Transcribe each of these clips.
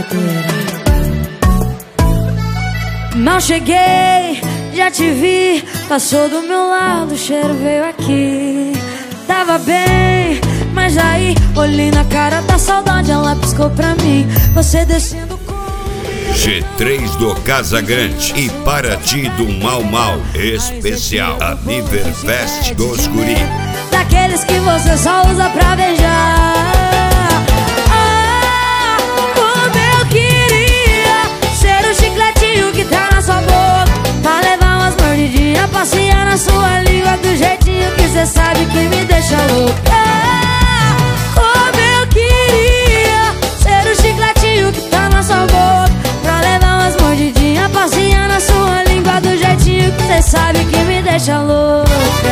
solteira. Mal cheguei, já te vi, passou do meu lado, o cheiro veio aqui. Tava bem, mas aí olhei na cara da saudade, ela piscou pra mim. Você descendo com G3 do Casagrande e Paraty do Mau Mau especial Aniverfest dos Guri. daqueles que você só usa pra beijar. Ah, como eu queria ser o chicletinho que tá na sua boca, pra levar umas mordidinhas, passear na sua língua do jeitinho que cê sabe que me deixa louca. Ah, como eu queria ser o chicletinho que tá na sua boca, pra levar umas mordidinhas, passear na sua língua do jeitinho que cê sabe que me deixa louca.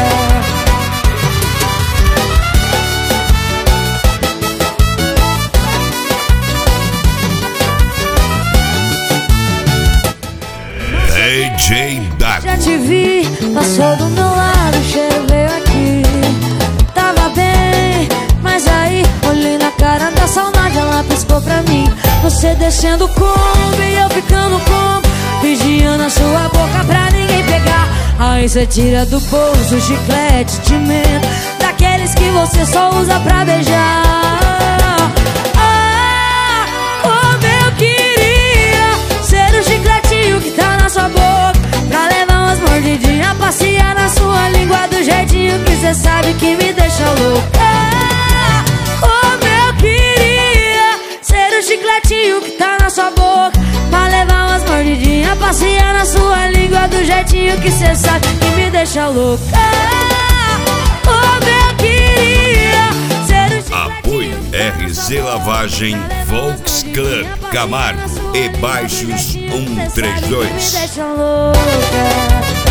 DJ Dago. Já te vi, passou do meu lado, o cheiro veio aqui. Tava bem, mas aí olhei na cara da saudade, ela piscou pra mim. Você descendo como e eu ficando como, vigiando a sua boca pra ninguém pegar. Aí cê tira do bolso o chiclete de menta, daqueles que você só usa pra beijar. Ah, como eu queria ser o chicletinho que tá na sua boca, pra levar umas mordidinhas, passear na sua língua do jeitinho que cê sabe que me deixa louca. Como eu queria ser o chicletinho que tá na sua boca, pra levar umas mordidinhas, passear na sua língua do jeitinho que cê sabe que me deixa louca. Como eu queria ser o Apoio RZ Lavagem, Volks Club, Camargo e Baixos 132. me deixa louca.